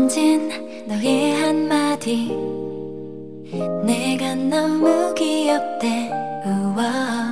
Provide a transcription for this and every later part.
던진 너의 한마디 내가 너무 귀엽대. 우와.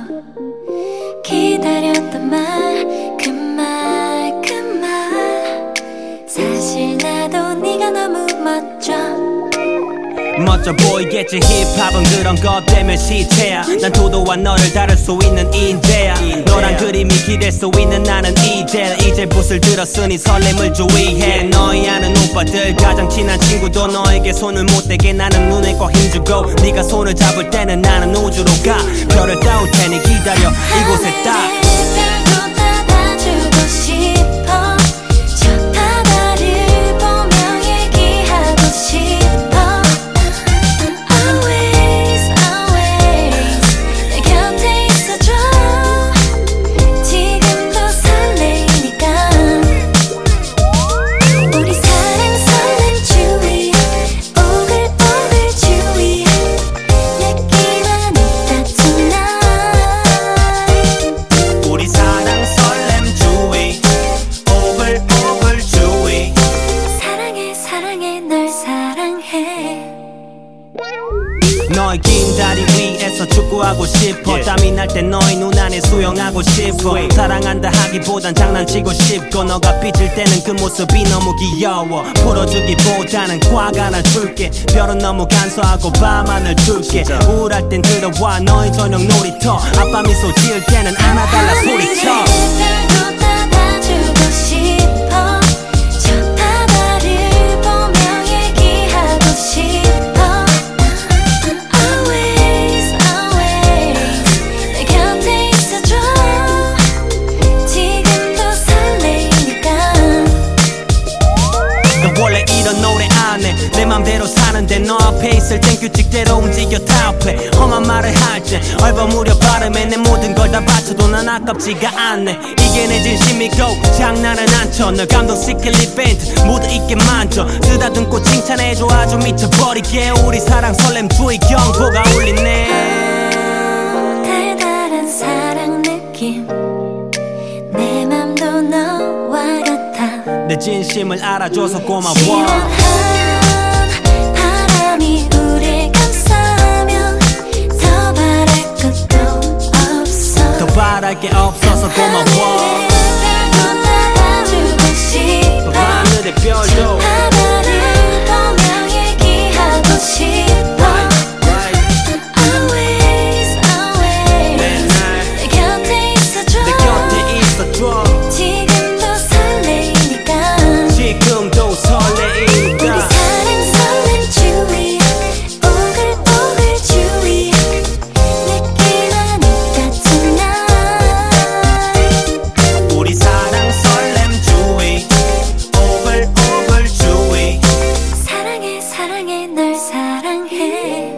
기다렸던 말 그 말 그 말 사실 나도 네가 너무 멋져. 멋져 보이겠지 힙합은 그런 것 때문에 시체야. 난 도도한 너를 다룰 수 있는 인재야. 너란 그림이 기댈 수 있는 나는 이제 붓을 들었으니 설렘을 주의해. 너희 아는 오빠들 가장 친한 친구도 너에게 손을 못 대게 나는 눈에 꼭 힘주고 네가 손을 잡을 때는 나는 우주로 가. 별을 따올 테니 기다려 이곳에 딱. 너의 긴 다리 위에서 축구하고 싶어. 땀이 날 때 너의 눈 안에 수영하고 싶어. 사랑한다 하기보단 장난치고 싶고 너가 삐질 때는 그 모습이 너무 귀여워. 풀어주기보다는 꽉 안아줄게. 별은 너무 간소하고 밤하늘 줄게. 우울할 땐 들어와 너의 저녁 놀이터. 아빠 미소 지을 때는 안아달라 소리쳐. 원래 이런 노래 안 해. 내 맘대로 사는데 너 앞에 있을 땐 규칙대로 움직여 타협해. 험한 말을 할 땐 얼버무려 발음에 내 모든 걸 다 바쳐도 난 아깝지가 않네. 이게 내 진심이고 장난은 안 쳐. 널 감동시킬 이벤트 모두 있게 만져. 쓰다듬고 칭찬해줘 아주 미쳐버리게. 우리 사랑 설렘 주의 경보가 울리네. 달달한 사랑 느낌 내 맘도 너와 같아. 내 진심을 알아줘서 고마워. 시원한 바람이 우릴 감싸면 더 바랄 것도 없어. 더 바랄 게 없어서 고마워. 별도 따라주고 싶어. 밤하늘의 별도 바다를 보며 얘기하고 싶어. Always always 내 곁에 있어줘. 내 곁에 있어줘. 지금도 설레니까 우리 사랑 설렘 주위 오글오글 주위 느끼만 있다 tonight. 우리 사랑 설렘 주위 오글오글 주위. 사랑해 사랑해 널 사랑해.